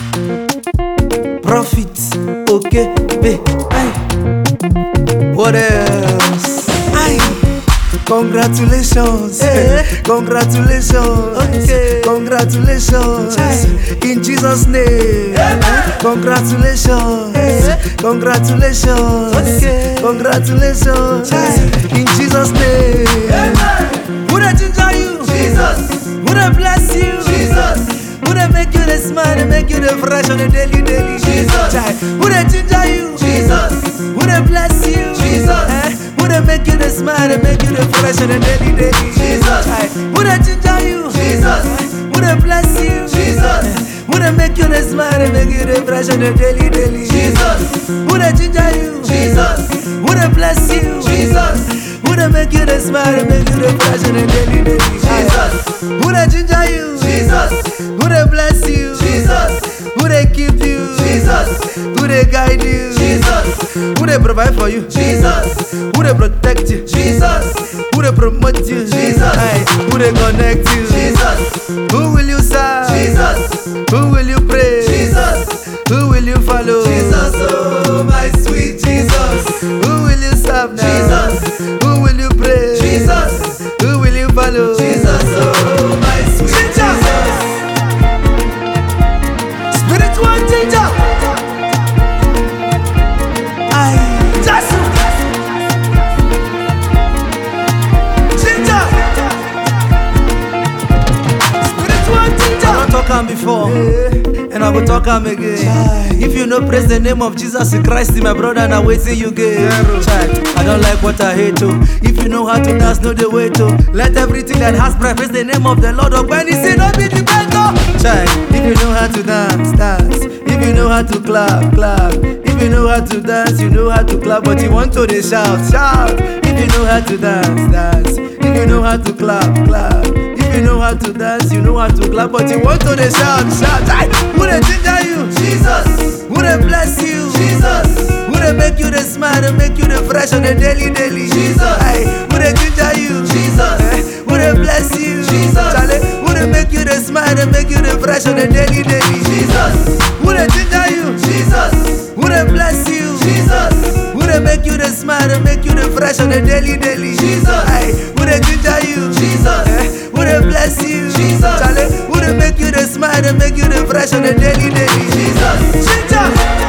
Profit, okay, babe. Aye. What else? Aye. Congratulations, congratulations, okay. Congratulations, in Jesus' name. Congratulations, congratulations, okay. Congratulations, in Jesus' name. Would I ginger you? Jesus. Would I bless you? Jesus. Would I make you the smile and make you the fresh on the daily? Jesus. Would I ginger you? Jesus. Would I bless you? Jesus. Would I make you the smile and make you the fresh on the daily? Jesus. Would I ginger you? Jesus. Would I bless you? Jesus. Would I make you the smile and make you the fresh on the daily? Jesus. Would I ginger you? Jesus. Would I bless you? Jesus. Would I make you the smile and make you the fresh on the daily? Jesus. Would I ginger you? Jesus. Would I bless you? Jesus. Would I keep you? Jesus. Would I guide you? Jesus. Would I provide for you? Jesus. Would I protect you? Jesus. Would I promote you? Jesus. Would I connect you? Jesus. Who will you serve? Jesus. Who will you praise? Jesus. Who will you follow? Jesus. Oh, my sweet Jesus. Who will you serve now? Jesus. Who will you praise? Jesus. Who will you follow? Jesus. Oh, my sweet Jesus. Spiritual teacher. Before, and I will talk am again. If you know praise the name of Jesus Christ, my brother, now waiting you get. I don't like what I hate to. If you know how to dance, know the way to. Let everything that has breath praise the name of the Lord. Of when he say not be the better. If you know how to dance, dance. If you know how to clap, clap. If you know how to dance, you know how to clap, but you want to they shout, shout. If you know how to dance, dance. If you know how to clap, clap. If you know how to dance, you know how to clap, but you want to the shout, shout. Would I ginger you? Jesus. Would I bless you? Jesus. Would I make you the smile and make you the fresh on the daily? Jesus. Would I ginger you? Jesus. Would I bless you? Jesus. Would I make you the smile and make you the fresh on the daily? Jesus. Would I ginger you? Jesus. Would I bless you? Jesus. Would I make you the smile and make you the fresh on the daily? Jesus. Would I ginger you? Jesus. Would I bless you? Jesus. Would I make you the smile and make you the fresh on the daily? Jesus.